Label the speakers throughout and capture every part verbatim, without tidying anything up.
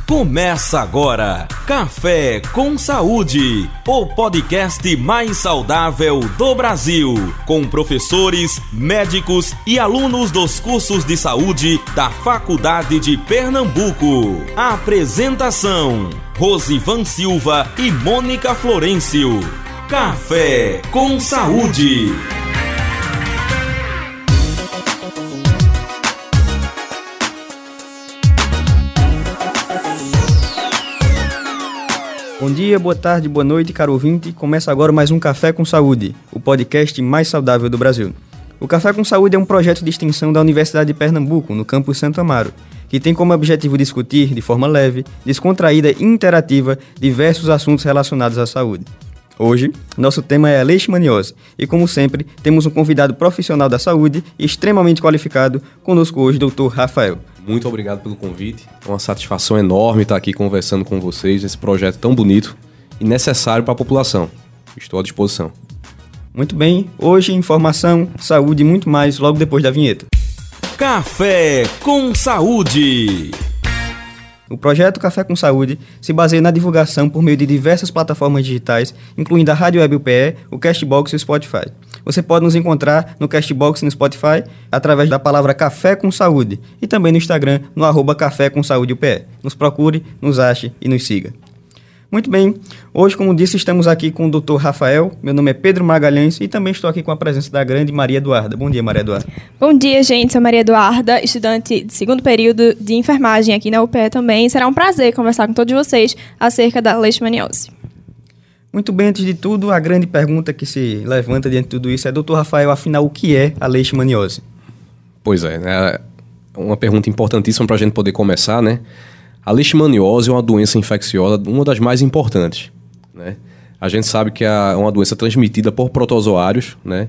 Speaker 1: Começa agora, Café com Saúde, o podcast mais saudável do Brasil, com professores, médicos e alunos dos cursos de saúde da Faculdade de Pernambuco. Apresentação, Rosivan Silva e Mônica Florencio. Café com Saúde.
Speaker 2: Bom dia, boa tarde, boa noite, caro ouvinte. Começa agora mais um Café com Saúde, o podcast mais saudável do Brasil. O Café com Saúde é um projeto de extensão da Universidade de Pernambuco, no campus Santo Amaro, que tem como objetivo discutir, de forma leve, descontraída e interativa, diversos assuntos relacionados à saúde. Hoje, nosso tema é a leishmaniose e, como sempre, temos um convidado profissional da saúde e extremamente qualificado, conosco hoje, doutor Rafael.
Speaker 3: Muito obrigado pelo convite, é uma satisfação enorme estar aqui conversando com vocês nesse projeto tão bonito e necessário para a população. Estou à disposição.
Speaker 2: Muito bem, hoje informação, saúde e muito mais logo depois da vinheta.
Speaker 1: Café com Saúde.
Speaker 2: O projeto Café com Saúde se baseia na divulgação por meio de diversas plataformas digitais, incluindo a Rádio Web U P E, o Castbox e o Spotify. Você pode nos encontrar no Castbox e no Spotify através da palavra Café com Saúde e também no Instagram, no arroba Café com Saúde U P E. Nos procure, nos ache e nos siga. Muito bem, hoje, como disse, estamos aqui com o doutor Rafael, meu nome é Pedro Magalhães e também estou aqui com a presença da grande Maria Eduarda. Bom dia, Maria Eduarda.
Speaker 4: Bom dia, gente, sou Maria Eduarda, estudante de segundo período de enfermagem aqui na U P E também. Será um prazer conversar com todos vocês acerca da leishmaniose.
Speaker 2: Muito bem, antes de tudo, a grande pergunta que se levanta diante de tudo isso é, doutor Rafael, afinal, o que é a leishmaniose?
Speaker 3: Pois é, é uma pergunta importantíssima para a gente poder começar, né? A leishmaniose é uma doença infecciosa, uma das mais importantes, né? A gente sabe que é uma doença transmitida por protozoários, né?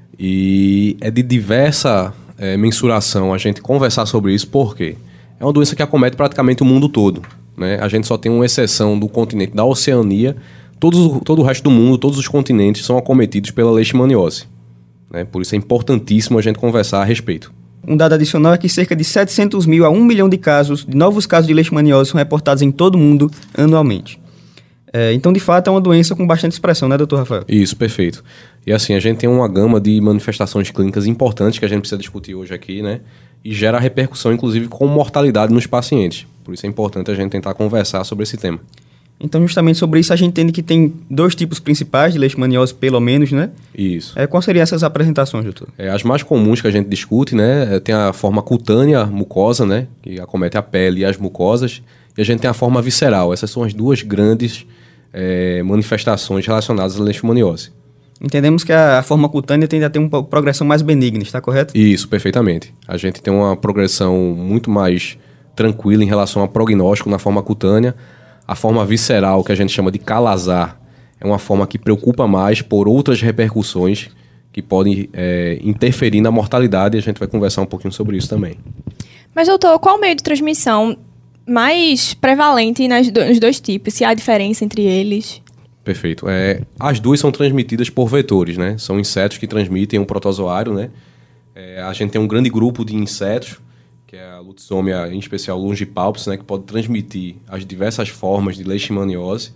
Speaker 3: E é de diversa é, mensuração a gente conversar sobre isso, porque é uma doença que acomete praticamente o mundo todo, né? A gente só tem uma exceção do continente da Oceania. Todos, todo o resto do mundo, todos os continentes são acometidos pela leishmaniose, né? Por isso é importantíssimo a gente conversar a respeito.
Speaker 2: Um dado adicional é que cerca de setecentos mil a um milhão de casos, de novos casos de leishmaniose são reportados em todo o mundo anualmente. É, então, de fato, é uma doença com bastante expressão, né, doutor Rafael?
Speaker 3: Isso, perfeito. E assim, a gente tem uma gama de manifestações clínicas importantes que a gente precisa discutir hoje aqui, né? E gera repercussão, inclusive, com mortalidade nos pacientes. Por isso é importante a gente tentar conversar sobre esse tema.
Speaker 2: Então, justamente sobre isso, a gente entende que tem dois tipos principais de leishmaniose, pelo menos, né?
Speaker 3: Isso.
Speaker 2: É, quais seriam essas apresentações, doutor?
Speaker 3: É, as mais comuns que a gente discute, né? Tem a forma cutânea, mucosa, né? Que acomete a pele e as mucosas. E a gente tem a forma visceral. Essas são as duas grandes é, manifestações relacionadas à leishmaniose.
Speaker 2: Entendemos que a forma cutânea tende a ter uma progressão mais benigna, está correto?
Speaker 3: Isso, perfeitamente. A gente tem uma progressão muito mais tranquila em relação ao prognóstico na forma cutânea. A forma visceral, que a gente chama de calazar, é uma forma que preocupa mais por outras repercussões que podem é, interferir na mortalidade, e a gente vai conversar um pouquinho sobre isso também.
Speaker 4: Mas, doutor, qual o meio de transmissão mais prevalente nas do, nos dois tipos? Se há diferença entre eles?
Speaker 3: Perfeito. É, as duas são transmitidas por vetores, né? São insetos que transmitem um protozoário, né? É, a gente tem um grande grupo de insetos, que é a Lutzomia, em especial Longipalpus, né, que pode transmitir as diversas formas de leishmaniose.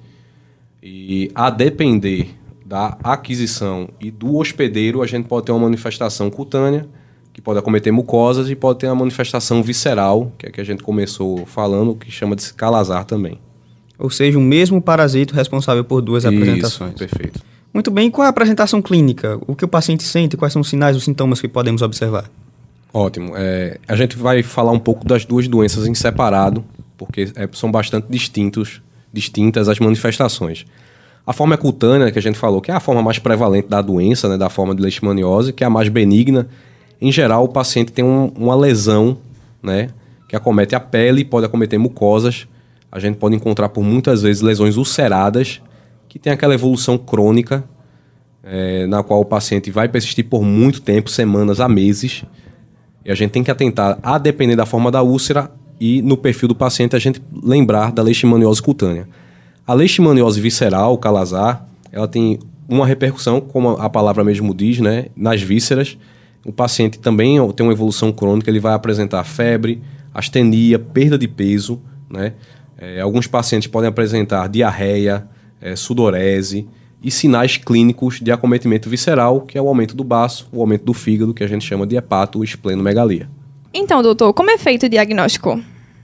Speaker 3: E a depender da aquisição e do hospedeiro, a gente pode ter uma manifestação cutânea, que pode acometer mucosas, e pode ter uma manifestação visceral, que é a que a gente começou falando, que chama de calazar também.
Speaker 2: Ou seja, o mesmo parasito responsável por duas
Speaker 3: Isso,
Speaker 2: apresentações.
Speaker 3: Perfeito.
Speaker 2: Muito bem, qual é a apresentação clínica? O que o paciente sente? Quais são os sinais, os sintomas que podemos observar?
Speaker 3: Ótimo. É, a gente vai falar um pouco das duas doenças em separado, porque é, são bastante distintos, distintas as manifestações. A forma cutânea, que a gente falou, que é a forma mais prevalente da doença, né, da forma de leishmaniose, que é a mais benigna. Em geral, o paciente tem um, uma lesão, né, que acomete a pele, pode acometer mucosas. A gente pode encontrar, por muitas vezes, lesões ulceradas, que tem aquela evolução crônica, é, na qual o paciente vai persistir por muito tempo, semanas a meses. E a gente tem que atentar, a depender da forma da úlcera e no perfil do paciente, a gente lembrar da leishmaniose cutânea. A leishmaniose visceral, o calazar, ela tem uma repercussão, como a palavra mesmo diz, né, nas vísceras. O paciente também tem uma evolução crônica, ele vai apresentar febre, astenia, perda de peso, né? É, alguns pacientes podem apresentar diarreia, é, sudorese e sinais clínicos de acometimento visceral, que é o aumento do baço, o aumento do fígado, que a gente chama de hepato-esplenomegalia.
Speaker 4: Então, doutor, como é feito o diagnóstico?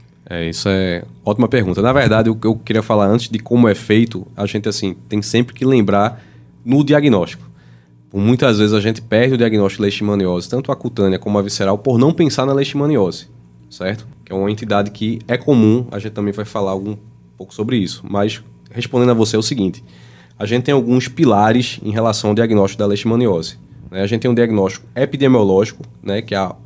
Speaker 3: É, isso é ótima pergunta. Na verdade, o que eu queria falar antes de como é feito, a gente assim tem sempre que lembrar no diagnóstico. Por muitas vezes a gente perde o diagnóstico de leishmaniose, tanto a cutânea como a visceral, por não pensar na leishmaniose, certo? Que é uma entidade que é comum, a gente também vai falar algum pouco sobre isso. Mas, respondendo a você, é o seguinte: a gente tem alguns pilares em relação ao diagnóstico da leishmaniose. Né? A gente tem um diagnóstico epidemiológico, né, que é,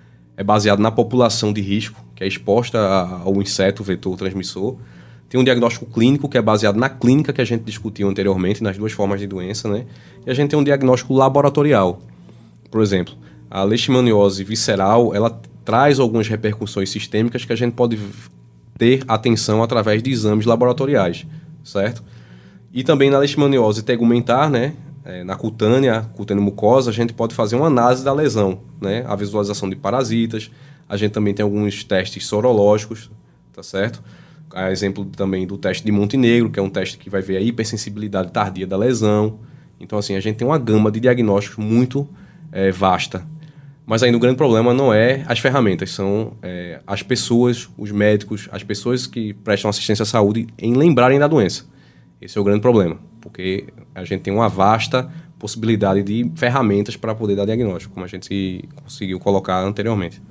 Speaker 3: é baseado na população de risco, que é exposta ao inseto vetor transmissor. Tem um diagnóstico clínico, que é baseado na clínica que a gente discutiu anteriormente, nas duas formas de doença, né? E a gente tem um diagnóstico laboratorial. Por exemplo, a leishmaniose visceral, ela traz algumas repercussões sistêmicas que a gente pode ter atenção através de exames laboratoriais, certo? E também na leishmaniose tegumentar, né? É, na cutânea, cutânea mucosa, a gente pode fazer uma análise da lesão, né? A visualização de parasitas. A gente também tem alguns testes sorológicos, tá certo? A exemplo também do teste de Montenegro, que é um teste que vai ver a hipersensibilidade tardia da lesão. Então, assim, a gente tem uma gama de diagnósticos muito é, vasta. Mas ainda o grande problema não é as ferramentas, são é, as pessoas, os médicos, as pessoas que prestam assistência à saúde em lembrarem da doença. Esse é o grande problema, porque a gente tem uma vasta possibilidade de ferramentas para poder dar diagnóstico, como a gente conseguiu colocar anteriormente.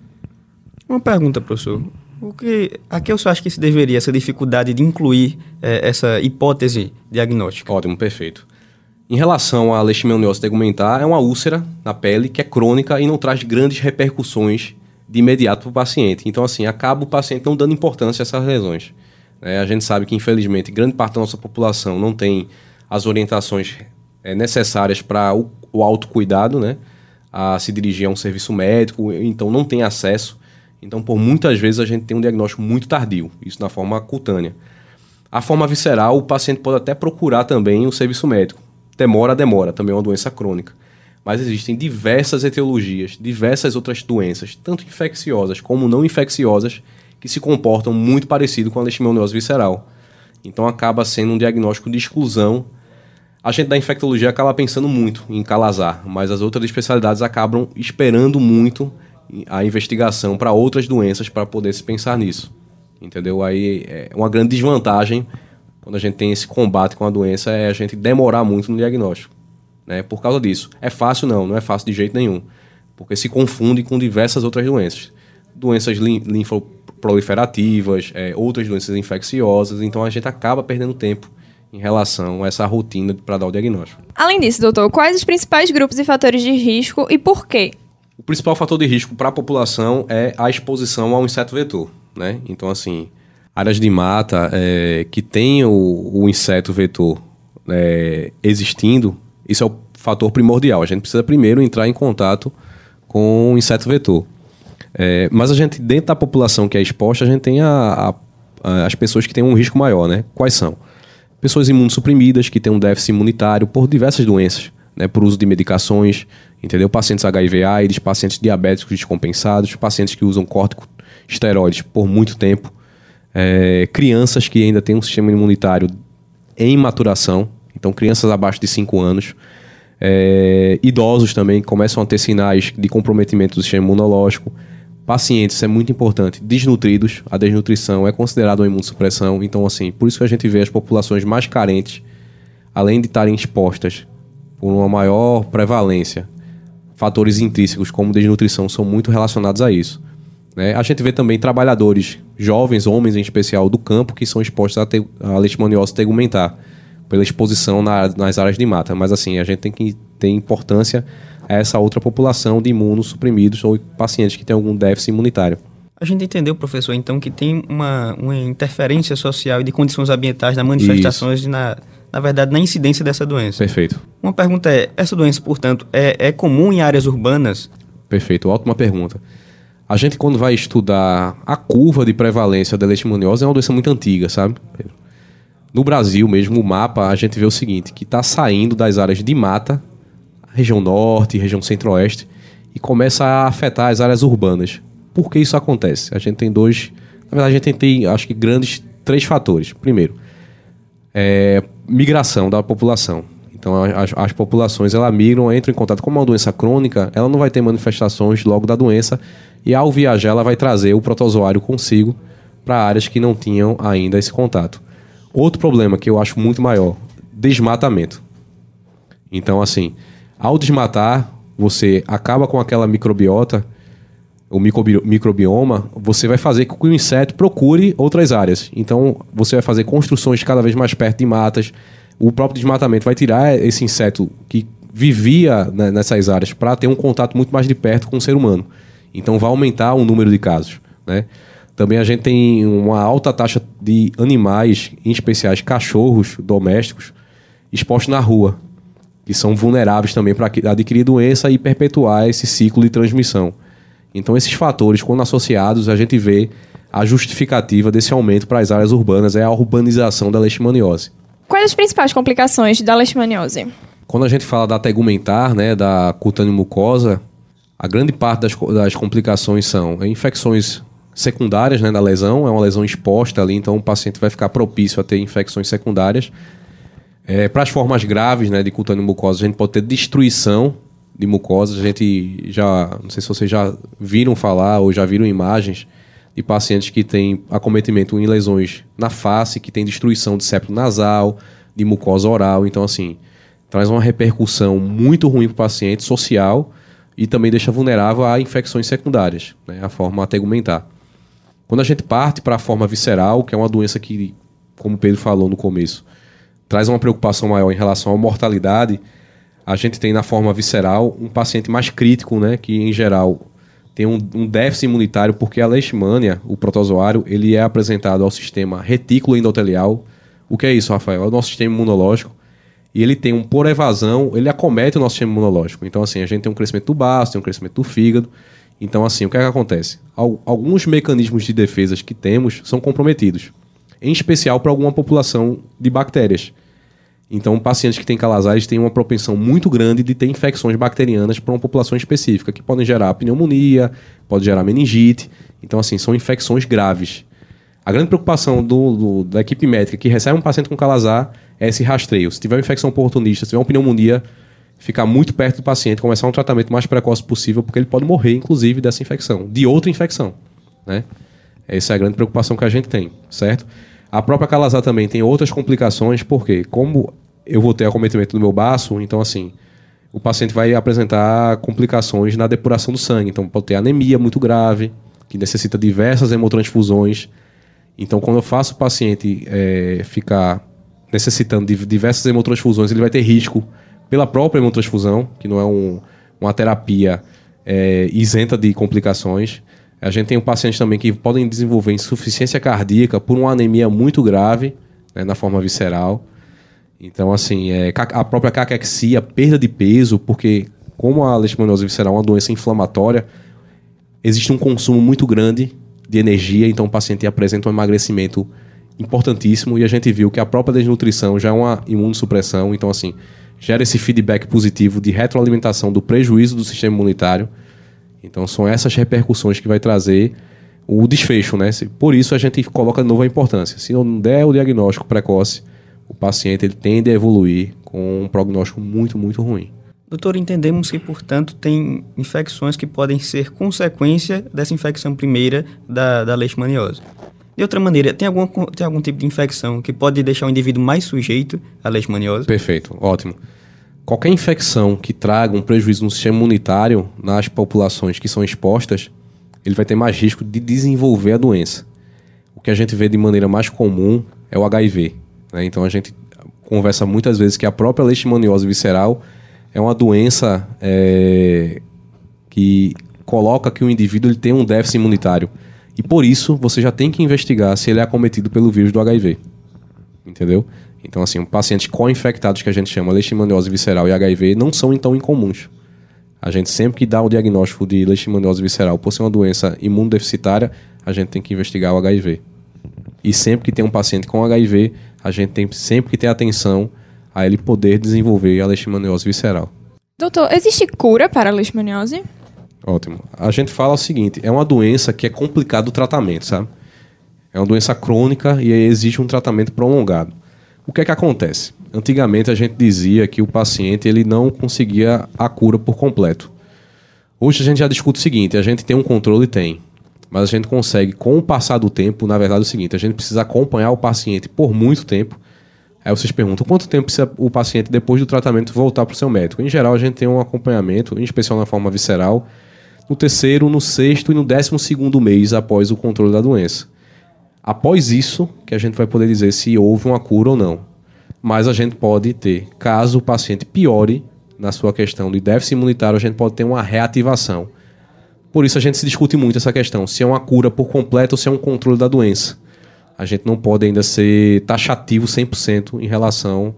Speaker 2: Uma pergunta, professor. O que, a que eu só acho que se deveria essa dificuldade de incluir é, essa hipótese diagnóstica?
Speaker 3: Ótimo, perfeito. Em relação à leishmaniose tegumentar, é uma úlcera na pele que é crônica e não traz grandes repercussões de imediato para o paciente. Então, assim, acaba o paciente não dando importância a essas lesões. É, a gente sabe que, infelizmente, grande parte da nossa população não tem as orientações é, necessárias para o, o autocuidado, né? A se dirigir a um serviço médico, então não tem acesso. Então, por muitas vezes, a gente tem um diagnóstico muito tardio, isso na forma cutânea. A forma visceral, o paciente pode até procurar também o serviço médico. Demora, demora, também é uma doença crônica. Mas existem diversas etiologias, diversas outras doenças, tanto infecciosas como não infecciosas, que se comportam muito parecido com a leishmaniose visceral. Então, acaba sendo um diagnóstico de exclusão. A gente da infectologia acaba pensando muito em calazar, mas as outras especialidades acabam esperando muito a investigação para outras doenças para poder se pensar nisso, entendeu? Aí é uma grande desvantagem quando a gente tem esse combate com a doença é a gente demorar muito no diagnóstico, né? Por causa disso. É fácil? Não, não é fácil de jeito nenhum, porque se confunde com diversas outras doenças. Doenças linfoproliferativas, é, outras doenças infecciosas, então a gente acaba perdendo tempo em relação a essa rotina para dar o diagnóstico.
Speaker 4: Além disso, doutor, quais os principais grupos e fatores de risco e por quê?
Speaker 3: O principal fator de risco para a população é a exposição ao inseto vetor, né? Então, assim, áreas de mata é, que tem o, o inseto vetor é, existindo, isso é o fator primordial. A gente precisa primeiro entrar em contato com o inseto vetor. É, mas a gente, dentro da população que é exposta, a gente tem a, a, as pessoas que têm um risco maior, né? Quais são? Pessoas imunossuprimidas, que têm um déficit imunitário por diversas doenças, né, por uso de medicações, entendeu? Pacientes H I V AIDS, pacientes diabéticos descompensados, pacientes que usam corticosteroides por muito tempo, é, crianças que ainda têm um sistema imunitário em maturação, então crianças abaixo de cinco anos, é, idosos também que começam a ter sinais de comprometimento do sistema imunológico, pacientes, isso é muito importante, desnutridos, a desnutrição é considerada uma imunossupressão, então assim, por isso que a gente vê as populações mais carentes, além de estarem expostas por uma maior prevalência, fatores intrínsecos como desnutrição são muito relacionados a isso, né? A gente vê também trabalhadores, jovens, homens em especial, do campo, que são expostos a, a leishmaniose tegumentar, pela exposição na, nas áreas de mata. Mas assim, a gente tem que ter importância a essa outra população de imunossuprimidos ou pacientes que têm algum déficit imunitário.
Speaker 2: A gente entendeu, professor, então, que tem uma, uma interferência social e de condições ambientais nas manifestações e na... na verdade, na incidência dessa doença.
Speaker 3: Perfeito.
Speaker 2: Uma pergunta é, essa doença, portanto, é, é comum em áreas urbanas?
Speaker 3: Perfeito, ótima pergunta. A gente, quando vai estudar a curva de prevalência da leishmaniose, é uma doença muito antiga, sabe? No Brasil mesmo, o mapa, a gente vê o seguinte, que está saindo das áreas de mata, região norte, região centro-oeste, e começa a afetar as áreas urbanas. Por que isso acontece? A gente tem dois... Na verdade, a gente tem, acho que, grandes três fatores. Primeiro, é, migração da população. Então, as, as populações, elas migram, entram em contato com uma doença crônica, ela não vai ter manifestações logo da doença, e ao viajar, ela vai trazer o protozoário consigo para áreas que não tinham ainda esse contato. Outro problema que eu acho muito maior, desmatamento. Então, assim, ao desmatar, você acaba com aquela microbiota, o microbi- microbioma, você vai fazer com que o inseto procure outras áreas. Então, você vai fazer construções cada vez mais perto de matas. O próprio desmatamento vai tirar esse inseto que vivia, né, nessas áreas para ter um contato muito mais de perto com o ser humano. Então, vai aumentar o número de casos, né? Também a gente tem uma alta taxa de animais, em especiais cachorros domésticos, expostos na rua, que são vulneráveis também para adquirir doença e perpetuar esse ciclo de transmissão. Então, esses fatores, quando associados, a gente vê a justificativa desse aumento para as áreas urbanas, é a urbanização da leishmaniose.
Speaker 4: Quais as principais complicações da leishmaniose?
Speaker 3: Quando a gente fala da tegumentar, né, da cutânea mucosa, a grande parte das, das complicações são infecções secundárias, né, da lesão, é uma lesão exposta ali, então o paciente vai ficar propício a ter infecções secundárias. É, para as formas graves, né, de cutânea mucosa, a gente pode ter destruição de mucosas. A gente já, não sei se vocês já viram falar ou já viram imagens de pacientes que têm acometimento em lesões na face, que tem destruição de septo nasal, de mucosa oral. Então, assim, traz uma repercussão muito ruim para o paciente, social, e também deixa vulnerável a infecções secundárias, né, a forma tegumentar. Quando a gente parte para a forma visceral, que é uma doença que, como o Pedro falou no começo, traz uma preocupação maior em relação à mortalidade, a gente tem na forma visceral um paciente mais crítico, né, que em geral tem um, um déficit imunitário, porque a leishmania, o protozoário, ele é apresentado ao sistema retículo endotelial. O que é isso, Rafael? É o nosso sistema imunológico, e ele tem um, por evasão, ele acomete o nosso sistema imunológico. Então, assim, a gente tem um crescimento do baço, tem um crescimento do fígado. Então, assim, o que é que acontece? Alguns mecanismos de defesa que temos são comprometidos, em especial para alguma população de bactérias. Então, pacientes que têm calazar têm uma propensão muito grande de ter infecções bacterianas para uma população específica, que podem gerar pneumonia, pode gerar meningite. Então, assim, são infecções graves. A grande preocupação do, do, da equipe médica que recebe um paciente com calazar é esse rastreio. Se tiver uma infecção oportunista, se tiver uma pneumonia, ficar muito perto do paciente, começar um tratamento mais precoce possível, porque ele pode morrer, inclusive, dessa infecção, de outra infecção, né? Essa é a grande preocupação que a gente tem, certo? A própria calazar também tem outras complicações, porque como eu vou ter acometimento do meu baço, então, assim, o paciente vai apresentar complicações na depuração do sangue. Então, pode ter anemia muito grave, que necessita diversas hemotransfusões. Então, quando eu faço o paciente é, ficar necessitando de diversas hemotransfusões, ele vai ter risco pela própria hemotransfusão, que não é um, uma terapia é, isenta de complicações. A gente tem um paciente também que podem desenvolver insuficiência cardíaca por uma anemia muito grave, né, na forma visceral. Então, assim, é, a própria caquexia, perda de peso, porque como a leishmaniose visceral é uma doença inflamatória, existe um consumo muito grande de energia, então o paciente apresenta um emagrecimento importantíssimo, e a gente viu que a própria desnutrição já é uma imunossupressão, então, assim, gera esse feedback positivo de retroalimentação do prejuízo do sistema imunitário. Então, são essas repercussões que vai trazer o desfecho, né? Por isso, a gente coloca de novo a importância. Se não der o diagnóstico precoce, o paciente ele tende a evoluir com um prognóstico muito, muito ruim.
Speaker 2: Doutor, entendemos que, portanto, tem infecções que podem ser consequência dessa infecção primeira da, da leishmaniose. De outra maneira, tem algum, tem algum tipo de infecção que pode deixar o indivíduo mais sujeito à leishmaniose?
Speaker 3: Perfeito, ótimo. Qualquer infecção que traga um prejuízo no sistema imunitário nas populações que são expostas, ele vai ter mais risco de desenvolver a doença. O que a gente vê de maneira mais comum é o H I V, né? Então a gente conversa muitas vezes que a própria leishmaniose visceral é uma doença é, que coloca que o indivíduo ele tem um déficit imunitário. E por isso você já tem que investigar se ele é acometido pelo vírus do H I V. Entendeu? Então, assim, pacientes co-infectados que a gente chama leishmaniose visceral e H I V não são então incomuns. A gente sempre que dá o diagnóstico de leishmaniose visceral por ser uma doença imunodeficitária, a gente tem que investigar o H I V. E sempre que tem um paciente com H I V, a gente tem sempre que ter atenção a ele poder desenvolver a leishmaniose visceral.
Speaker 4: Doutor, existe cura para a leishmaniose?
Speaker 3: Ótimo. A gente fala o seguinte, é uma doença que é complicado o tratamento, sabe? É uma doença crônica e exige um tratamento prolongado. O que é que acontece? Antigamente a gente dizia que o paciente ele não conseguia a cura por completo. Hoje a gente já discute o seguinte, a gente tem um controle, tem, mas a gente consegue, com o passar do tempo, na verdade é o seguinte, a gente precisa acompanhar o paciente por muito tempo. Aí vocês perguntam, quanto tempo precisa o paciente, depois do tratamento, voltar para o seu médico? Em geral, a gente tem um acompanhamento, em especial na forma visceral, no terceiro, no sexto e no décimo segundo mês após o controle da doença. Após isso, que a gente vai poder dizer se houve uma cura ou não. Mas a gente pode ter, caso o paciente piore na sua questão de déficit imunitário, a gente pode ter uma reativação. Por isso a gente se discute muito essa questão, se é uma cura por completo ou se é um controle da doença. A gente não pode ainda ser taxativo cem por cento em relação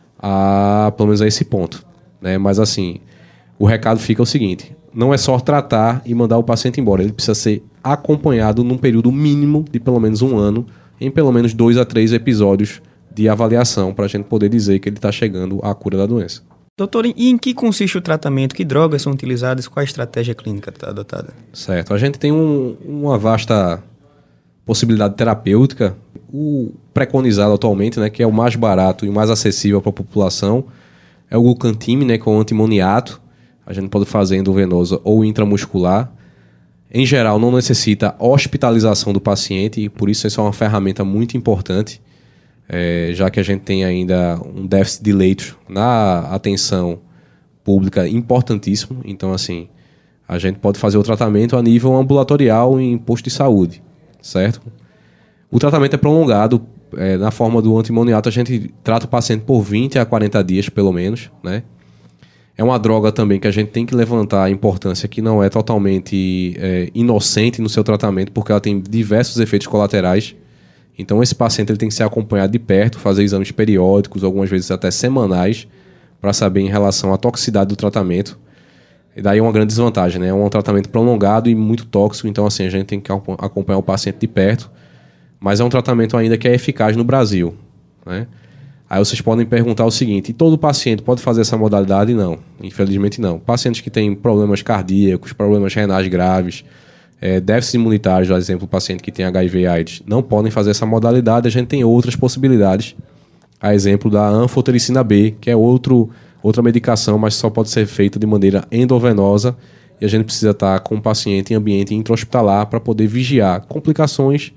Speaker 3: a, pelo menos a esse ponto, né? Mas assim, o recado fica o seguinte, não é só tratar e mandar o paciente embora, ele precisa ser acompanhado num período mínimo de pelo menos um ano, em pelo menos dois a três episódios de avaliação, para a gente poder dizer que ele está chegando à cura da doença.
Speaker 2: Doutor, e em que consiste o tratamento? Que drogas são utilizadas? Qual a estratégia clínica adotada?
Speaker 3: Certo, a gente tem um, uma vasta possibilidade terapêutica. O preconizado atualmente, né, que é o mais barato e o mais acessível para a população, é o Glucantime, né, que é o antimoniato. A gente pode fazer endovenosa ou intramuscular. Em geral, não necessita hospitalização do paciente e por isso isso é uma ferramenta muito importante, é, já que a gente tem ainda um déficit de leitos na atenção pública importantíssimo. Então, assim, a gente pode fazer o tratamento a nível ambulatorial em posto de saúde, certo? O tratamento é prolongado, é, na forma do antimoniato a gente trata o paciente por vinte a quarenta dias, pelo menos, né? É uma droga também que a gente tem que levantar a importância que não é totalmente é, inocente no seu tratamento, porque ela tem diversos efeitos colaterais. Então esse paciente ele tem que ser acompanhado de perto, fazer exames periódicos, algumas vezes até semanais, para saber em relação à toxicidade do tratamento. E daí é uma grande desvantagem, né? É um tratamento prolongado e muito tóxico, então assim, a gente tem que acompanhar o paciente de perto, mas é um tratamento ainda que é eficaz no Brasil, né? Aí vocês podem perguntar o seguinte, e todo paciente pode fazer essa modalidade? Não, infelizmente não. Pacientes que têm problemas cardíacos, problemas renais graves, é, déficit imunitário, por exemplo, o paciente que tem H I V AIDS, não podem fazer essa modalidade, a gente tem outras possibilidades. A exemplo da anfotericina B, que é outro, outra medicação, mas só pode ser feita de maneira endovenosa, e a gente precisa estar com o paciente em ambiente intra-hospitalar para poder vigiar complicações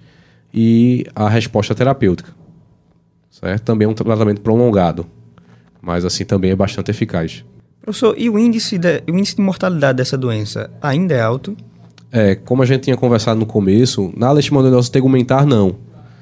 Speaker 3: e a resposta terapêutica. Certo? Também é um tratamento prolongado, mas assim também é bastante eficaz.
Speaker 2: Professor, e o índice de, o índice de mortalidade dessa doença ainda é alto?
Speaker 3: É, como a gente tinha conversado no começo, na leishmaniose tegumentar não,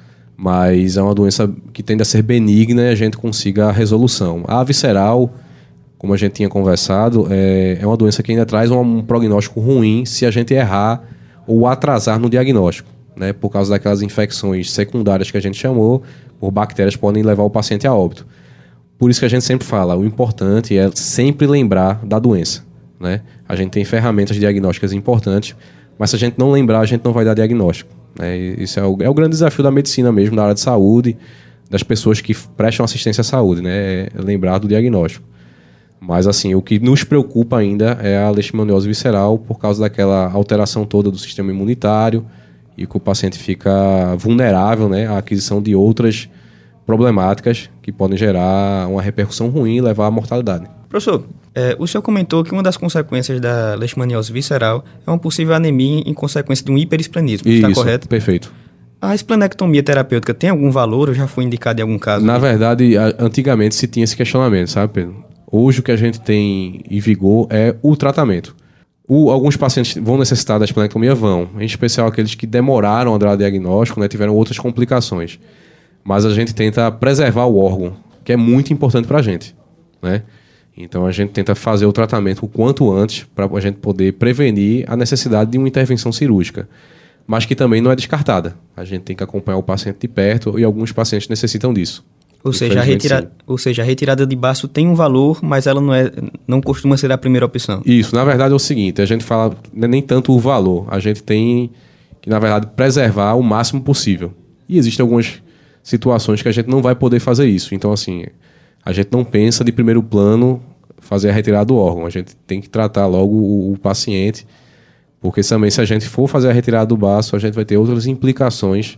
Speaker 3: mas é uma doença que tende a ser benigna e a gente consiga a resolução. A visceral, como a gente tinha conversado, é, é uma doença que ainda traz um, um prognóstico ruim se a gente errar ou atrasar no diagnóstico, né, por causa daquelas infecções secundárias que a gente chamou, por bactérias podem levar o paciente a óbito. Por isso que a gente sempre fala, o importante é sempre lembrar da doença, né? A gente tem ferramentas diagnósticas importantes, mas se a gente não lembrar, a gente não vai dar diagnóstico, né? Isso é o, é o grande desafio da medicina mesmo, da área de saúde, das pessoas que prestam assistência à saúde, né? É lembrar do diagnóstico. Mas assim, o que nos preocupa ainda é a leishmaniose visceral, por causa daquela alteração toda do sistema imunitário, e que o paciente fica vulnerável, né, à aquisição de outras problemáticas que podem gerar uma repercussão ruim e levar à mortalidade.
Speaker 2: Professor, é, o senhor comentou que uma das consequências da leishmaniose visceral é uma possível anemia em consequência de um hiperesplanismo, está correto?
Speaker 3: Perfeito.
Speaker 2: A esplenectomia terapêutica tem algum valor ou já foi indicada em algum caso?
Speaker 3: Na verdade, antigamente se tinha esse questionamento, sabe, Pedro? Hoje o que a gente tem em vigor é o tratamento. O, alguns pacientes vão necessitar da esplenectomia? Vão. Em especial aqueles que demoraram a dar o diagnóstico, né, tiveram outras complicações. Mas a gente tenta preservar o órgão, que é muito importante para a gente, né? Então a gente tenta fazer o tratamento o quanto antes para a gente poder prevenir a necessidade de uma intervenção cirúrgica. Mas que também não é descartada. A gente tem que acompanhar o paciente de perto e alguns pacientes necessitam disso.
Speaker 2: Ou seja, a retira... Ou seja, a retirada de baço tem um valor, mas ela não, é... não costuma ser a primeira opção.
Speaker 3: Isso, na verdade é o seguinte, a gente fala não é nem tanto o valor, a gente tem que, na verdade, preservar o máximo possível. E existem algumas situações que a gente não vai poder fazer isso. Então, assim, a gente não pensa de primeiro plano fazer a retirada do órgão, a gente tem que tratar logo o, o paciente, porque também se a gente for fazer a retirada do baço, a gente vai ter outras implicações,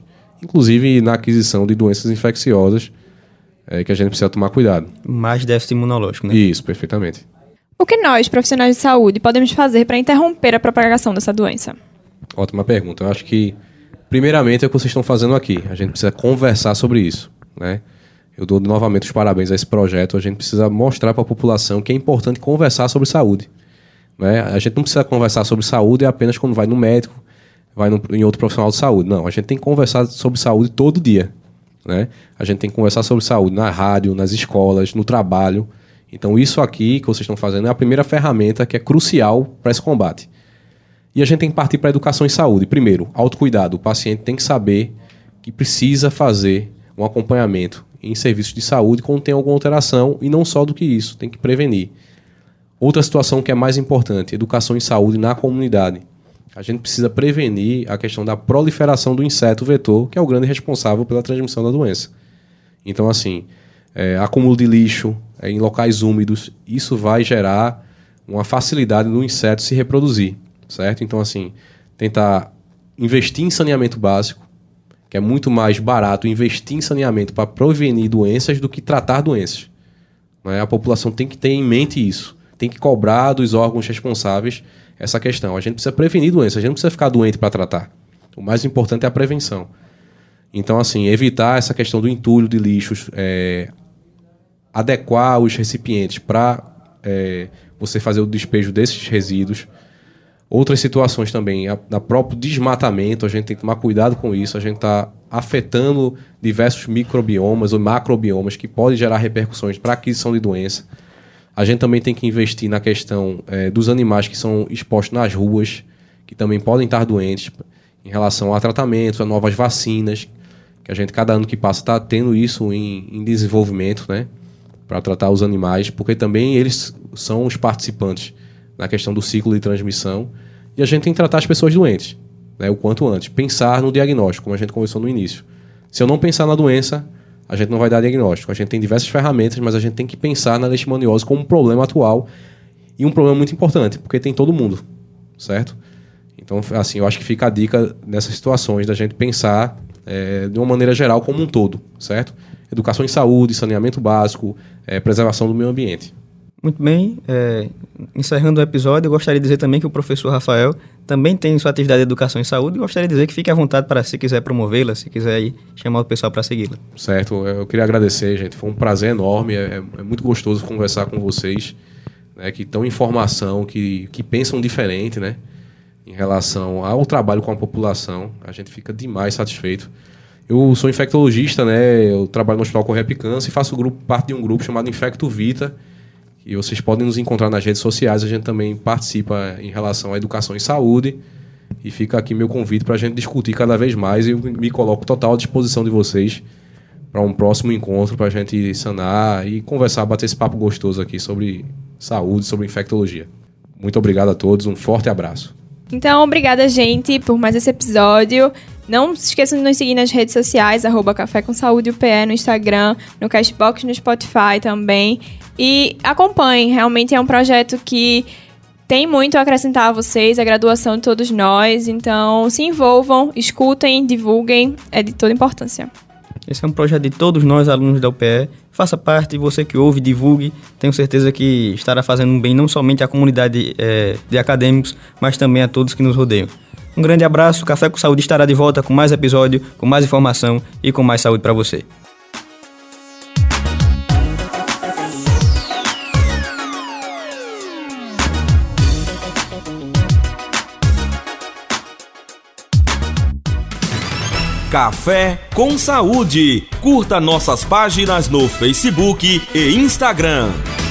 Speaker 3: inclusive na aquisição de doenças infecciosas, é, que a gente precisa tomar cuidado.
Speaker 2: Mais déficit imunológico, né?
Speaker 3: Isso, perfeitamente.
Speaker 4: O que nós, profissionais de saúde, podemos fazer para interromper a propagação dessa doença?
Speaker 3: Ótima pergunta. Eu acho que, primeiramente, é o que vocês estão fazendo aqui. A gente precisa conversar sobre isso, né? Eu dou novamente os parabéns a esse projeto. A gente precisa mostrar para a população que é importante conversar sobre saúde, né? A gente não precisa conversar sobre saúde apenas quando vai no médico, vai no, em outro profissional de saúde. Não, a gente tem que conversar sobre saúde todo dia, né? A gente tem que conversar sobre saúde na rádio, nas escolas, no trabalho. Então isso aqui que vocês estão fazendo é a primeira ferramenta que é crucial para esse combate. E a gente tem que partir para a educação em saúde. Primeiro, autocuidado. O paciente tem que saber que precisa fazer um acompanhamento em serviços de saúde quando tem alguma alteração, e não só do que isso, tem que prevenir. Outra situação que é mais importante, educação em saúde na comunidade. A gente precisa prevenir a questão da proliferação do inseto vetor, que é o grande responsável pela transmissão da doença. Então, assim, é, acúmulo de lixo é, em locais úmidos, isso vai gerar uma facilidade do inseto se reproduzir, certo? Então, assim, tentar investir em saneamento básico, que é muito mais barato investir em saneamento para prevenir doenças do que tratar doenças. Né? A população tem que ter em mente isso, tem que cobrar dos órgãos responsáveis essa questão. A gente precisa prevenir doenças, a gente não precisa ficar doente para tratar. O mais importante é a prevenção. Então, assim, evitar essa questão do entulho de lixos, é, adequar os recipientes para é, você fazer o despejo desses resíduos. Outras situações também, a, a próprio desmatamento, a gente tem que tomar cuidado com isso, a gente está afetando diversos microbiomas ou macrobiomas que podem gerar repercussões para a aquisição de doença. A gente também tem que investir na questão é, dos animais que são expostos nas ruas, que também podem estar doentes, em relação a tratamentos, a novas vacinas, que a gente, cada ano que passa, está tendo isso em, em desenvolvimento, né, para tratar os animais, porque também eles são os participantes na questão do ciclo de transmissão, e a gente tem que tratar as pessoas doentes, né, o quanto antes. Pensar no diagnóstico, como a gente conversou no início. Se eu não pensar na doença, a gente não vai dar diagnóstico. A gente tem diversas ferramentas, mas a gente tem que pensar na leishmaniose como um problema atual e um problema muito importante, porque tem todo mundo, certo? Então, assim, eu acho que fica a dica nessas situações da gente pensar é, de uma maneira geral como um todo, certo? Educação em saúde, saneamento básico, é, preservação do meio ambiente.
Speaker 2: Muito bem, é, encerrando o episódio, eu gostaria de dizer também que o professor Rafael também tem sua atividade de educação em saúde e gostaria de dizer que fique à vontade para, se quiser promovê-la, se quiser aí chamar o pessoal para segui-la.
Speaker 3: Certo, eu queria agradecer, gente, foi um prazer enorme, é, é muito gostoso conversar com vocês, né, que dão informação, que, que pensam diferente, né, em relação ao trabalho com a população, a gente fica demais satisfeito. Eu sou infectologista, né, eu trabalho no Hospital Correia Picança e faço grupo, parte de um grupo chamado Infecto Vita, e vocês podem nos encontrar nas redes sociais, a gente também participa em relação à educação em saúde, e fica aqui meu convite para a gente discutir cada vez mais, e eu me coloco total à disposição de vocês para um próximo encontro, para a gente sanar e conversar, bater esse papo gostoso aqui sobre saúde, sobre infectologia. Muito obrigado a todos, um forte abraço.
Speaker 4: Então, obrigada, gente, por mais esse episódio. Não se esqueçam de nos seguir nas redes sociais, arroba Café com Saúde U P E no Instagram, no Castbox, no Spotify também. E acompanhem, realmente é um projeto que tem muito a acrescentar a vocês, a graduação de todos nós. Então, se envolvam, escutem, divulguem, é de toda importância.
Speaker 2: Esse é um projeto de todos nós, alunos da U P E. Faça parte, você que ouve, divulgue. Tenho certeza que estará fazendo um bem não somente à comunidade é, de acadêmicos, mas também a todos que nos rodeiam. Um grande abraço, Café com Saúde estará de volta com mais episódio, com mais informação e com mais saúde para você.
Speaker 1: Café com Saúde. Curta nossas páginas no Facebook e Instagram.